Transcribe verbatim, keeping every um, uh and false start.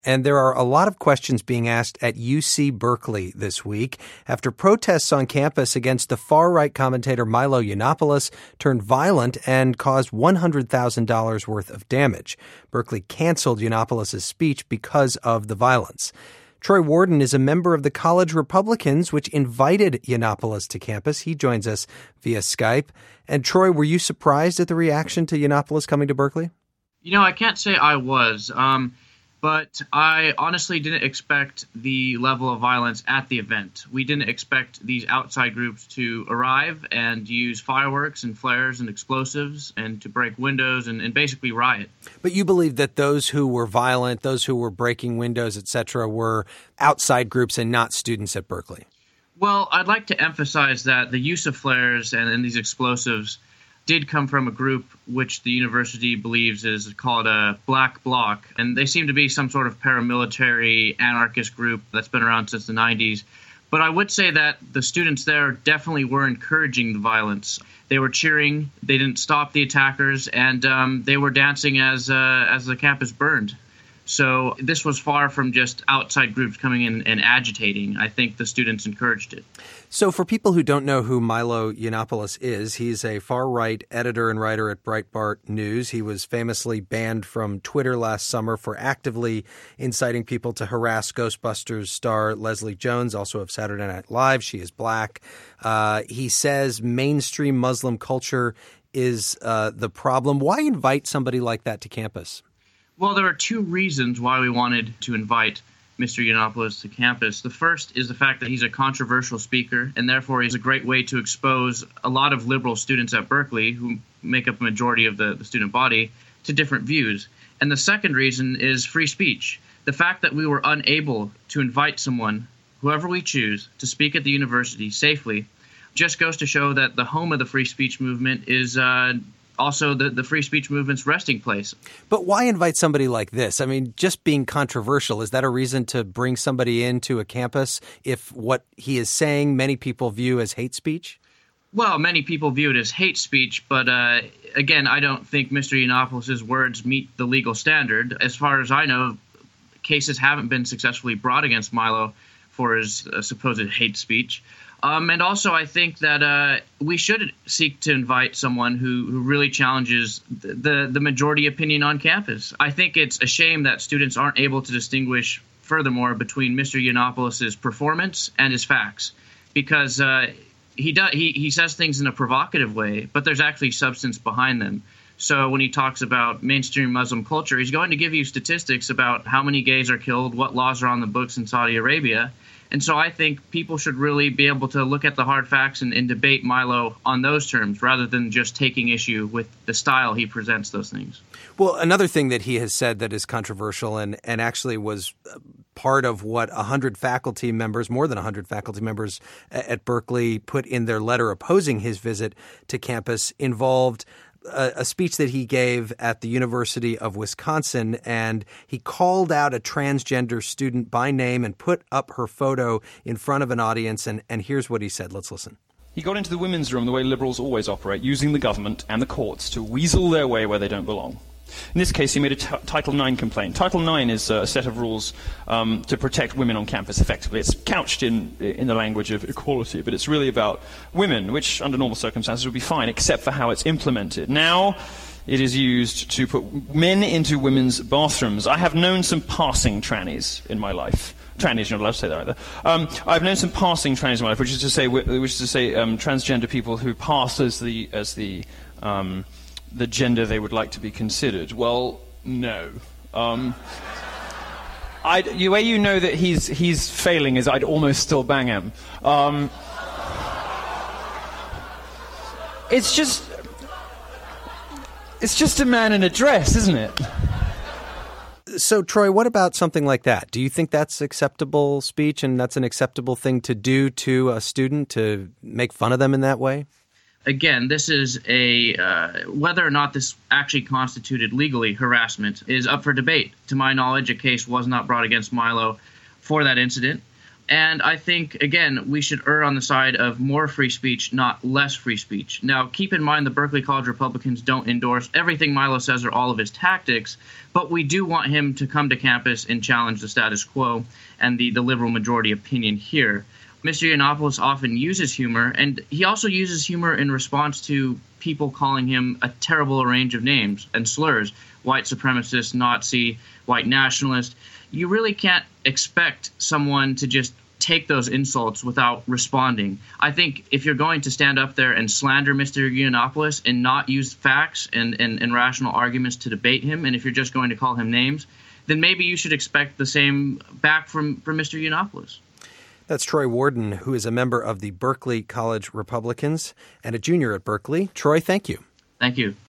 And there are a lot of questions being asked at U C Berkeley this week after protests on campus against the far-right commentator Milo Yiannopoulos turned violent and caused one hundred thousand dollars worth of damage. Berkeley canceled Yiannopoulos' speech because of the violence. Troy Warden is a member of the College Republicans, which invited Yiannopoulos to campus. He joins us via Skype. And Troy, were you surprised at the reaction to Yiannopoulos coming to Berkeley? You know, I can't say I was. Um... But I honestly didn't expect the level of violence at the event. We didn't expect these outside groups to arrive and use fireworks and flares and explosives and to break windows and, and basically riot. But you believe that those who were violent, those who were breaking windows, et cetera, were outside groups and not students at Berkeley? Well, I'd like to emphasize that the use of flares and, and these explosives did come from a group which the university believes is called a Black Bloc, and they seem to be some sort of paramilitary anarchist group that's been around since the nineties. But I would say that the students there definitely were encouraging the violence. They were cheering, they didn't stop the attackers, and um, they were dancing as uh, as the campus burned. So this was far from just outside groups coming in and agitating. I think the students encouraged it. So for people who don't know who Milo Yiannopoulos is, he's a far-right editor and writer at Breitbart News. He was famously banned from Twitter last summer for actively inciting people to harass Ghostbusters star Leslie Jones, also of Saturday Night Live. She is black. Uh, he says mainstream Muslim culture is uh, the problem. Why invite somebody like that to campus? Well, there are two reasons why we wanted to invite Mister Yiannopoulos to campus. The first is the fact that he's a controversial speaker, and therefore he's a great way to expose a lot of liberal students at Berkeley, who make up a majority of the, the student body, to different views. And the second reason is free speech. The fact that we were unable to invite someone, whoever we choose, to speak at the university safely just goes to show that the home of the free speech movement is uh, also the, the free speech movement's resting place. But why invite somebody like this? I mean, just being controversial, is that a reason to bring somebody into a campus if what he is saying many people view as hate speech? Well, many people view it as hate speech, but uh, again, I don't think Mister Yiannopoulos' words meet the legal standard. As far as I know, cases haven't been successfully brought against Milo for his uh, supposed hate speech. Um, and also, I think that uh, we should seek to invite someone who, who really challenges the, the, the majority opinion on campus. I think it's a shame that students aren't able to distinguish, furthermore, between Mister Yiannopoulos' performance and his facts, because uh, he, does, he, he says things in a provocative way, but there's actually substance behind them. So when he talks about mainstream Muslim culture, he's going to give you statistics about how many gays are killed, what laws are on the books in Saudi Arabia. And so I think people should really be able to look at the hard facts and, and debate Milo on those terms rather than just taking issue with the style he presents those things. Well, another thing that he has said that is controversial and, and actually was part of what one hundred faculty members, more than one hundred faculty members at Berkeley put in their letter opposing his visit to campus involved A, a speech that he gave at the University of Wisconsin, and he called out a transgender student by name and put up her photo in front of an audience, and, and here's what he said. Let's listen. He got into the women's room the way liberals always operate, using the government and the courts to weasel their way where they don't belong. In this case, he made a t- Title nine complaint. Title nine is a set of rules um, to protect women on campus effectively. It's couched in in the language of equality, but it's really about women, which under normal circumstances would be fine, except for how it's implemented. Now it is used to put men into women's bathrooms. I have known some passing trannies in my life. Trannies, you're not allowed to say that either. Um, I've known some passing trannies in my life, which is to say, which is to say, um, transgender people who pass as the as the um, the gender they would like to be considered. Well, no. Um, I'd, the way you know that he's he's failing is I'd almost still bang him. Um, it's just it's just a man in a dress, isn't it? So, Troy, what about something like that? Do you think that's acceptable speech and that's an acceptable thing to do to a student, to make fun of them in that way? Again, this is a uh, whether or not this actually constituted legally harassment is up for debate. To my knowledge, a case was not brought against Milo for that incident. And I think, again, we should err on the side of more free speech, not less free speech. Now, keep in mind the Berkeley College Republicans don't endorse everything Milo says or all of his tactics, but we do want him to come to campus and challenge the status quo and the, the liberal majority opinion here. Mister Yiannopoulos often uses humor, and he also uses humor in response to people calling him a terrible range of names and slurs: white supremacist, Nazi, white nationalist. You really can't expect someone to just take those insults without responding. I think if you're going to stand up there and slander Mister Yiannopoulos and not use facts and, and, and rational arguments to debate him, and if you're just going to call him names, then maybe you should expect the same back from, from Mister Yiannopoulos. That's Troy Warden, who is a member of the Berkeley College Republicans and a junior at Berkeley. Troy, thank you. Thank you.